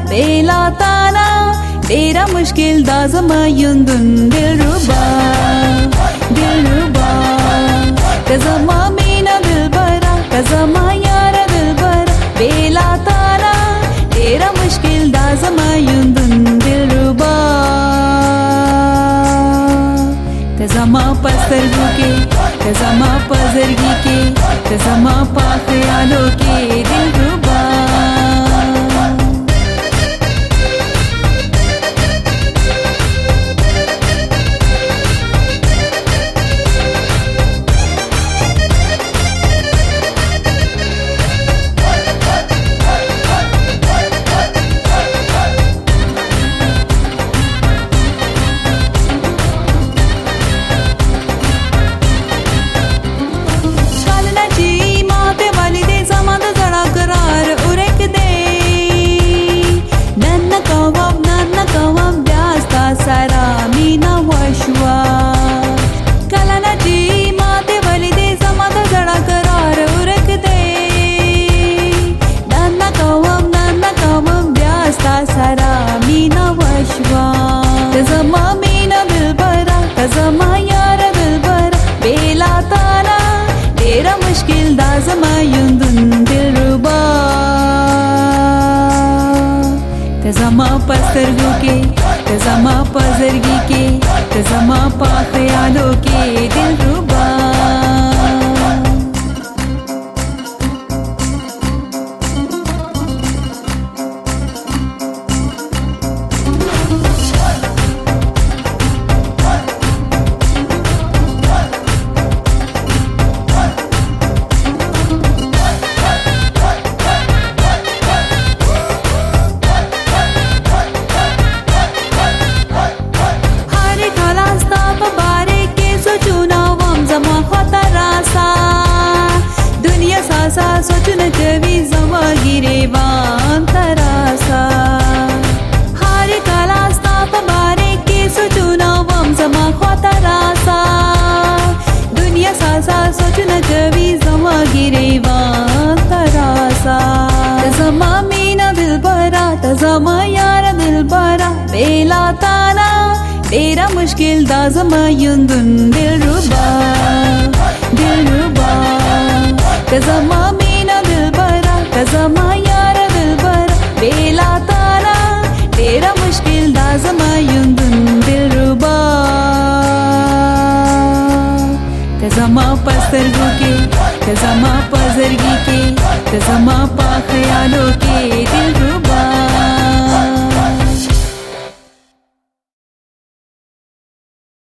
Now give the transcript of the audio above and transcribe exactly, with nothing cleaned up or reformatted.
बेला ताना तेरा मुश्किल दा zama yundun dilruba dilruba kazama mina dilbara kazama yara dilbara बेला ताना तेरा मुश्किल दा zama yundun dilruba kazama pasargu ke kazama pazargi ke kazama pa khayalo ke dilruba kazama mina dilbara kazama yara dilbara बेला ताना तेरा मुश्किल दा zama yundun dilruba kazama pasargu ke kazama pazargi ke kazama pa khayalo ke dilruba सोचन कवि जमा गिरेवान तरासा हारे कालास्ता पबारे के सोचुना वम जमा ख्वाता रासा दुनिया सासा सोचन कवि जमा गिरेवान तरासा तजमा मीना दिलबरा तजमा यार दिलबरा बेला ताना तेरा मुश्किल दा zama yundun dilruba dilruba kazama mina dilbara kazama yara dilbara बेला ताना तेरा मुश्किल दा zama yundun dilruba kazama pasargu ke kazama pazargi ke kazama pa khayalo ke dilruba